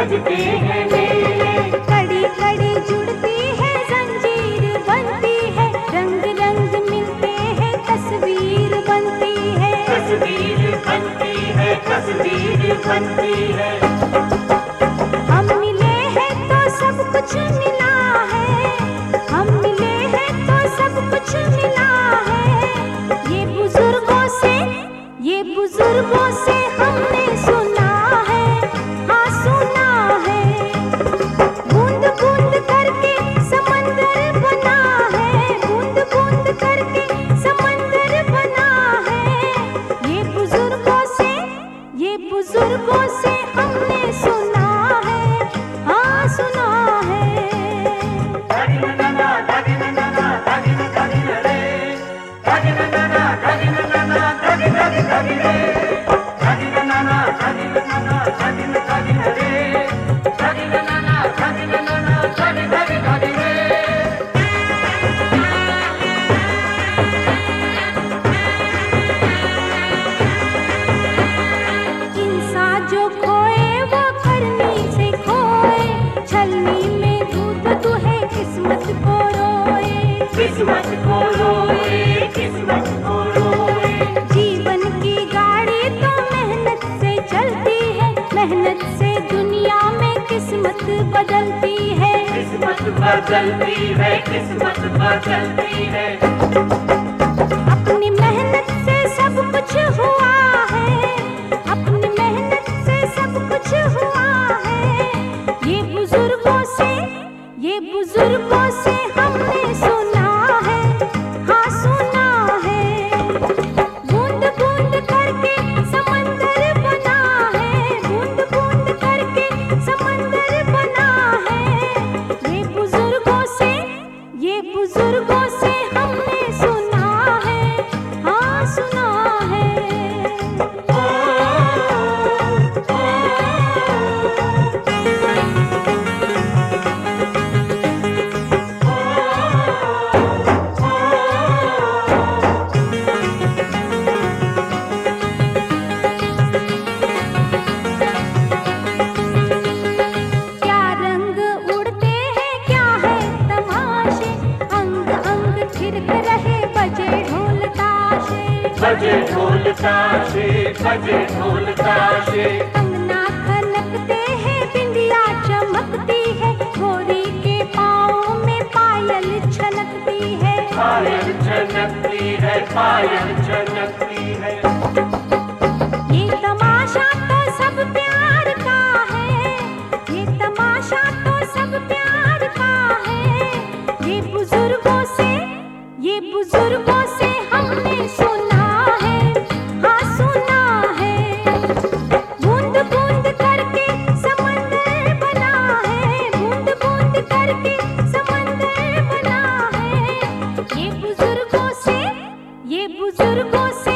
सजते हैं मेले। कड़ी कड़ी जुड़ती है जंजीर बनती है, रंग रंग मिलते हैं तस्वीर बनती है। तस्वीर बनती है, तस्वीर बनती है। हम मिले हैं तो सब कुछ मिला है, हम मिले हैं तो सब कुछ मिला है। ये बुजुर्गों से हमने सुना है, हाँ सुना है। बूंद बूंद करके समंदर बना है, बूंद बूंद करके समंदर बना है। ये बुजुर्गों से हमने सुना है, हाँ सुना है। इंसान जो खोए वो करनी से खोए, छलनी में दूध दुहे किस्मत को रोए। किस्मत को रोए, किस्मत को रोए। जीवन की गाड़ी तो मेहनत से चलती है, मेहनत से दुनिया में किस्मत बदलती है। किस्मत बदलती है, किस्मत बदलती है। अपनी मेहनत से सब कुछ हुआ है, अपनी मेहनत से सब कुछ हुआ है। ये बुजुर्गों से हमने सुना है, हाँ सुना है। बूंद बूंद करके समंदर बना है, बूंद बूंद करके समंदर बना है। ये बुजुर्गों से हमने सुना है, हाँ सुना है। क्या रंग उड़ते हैं, क्या है तमाशे, अंग अंग थिरक रहे बजे ढोल ताशे। बजे ढोल ताशे, बजे ढोल ताशे। कंगना खनकते हैं, बिंदिया चमकती है, गोरी के पाँव में पायल छनकती है। पायल छनकती है, पायल छनकती है। ये तमाशा तो सब प्यार का है, ये तमाशा तो सब प्यार का है। ये बुजुर्गों से हमने सुना है, हाँ सुना है। बूंद बूंद करके समंदर बना है, बूंद बूंद करके समंदर बना है। ये बुजुर्गों से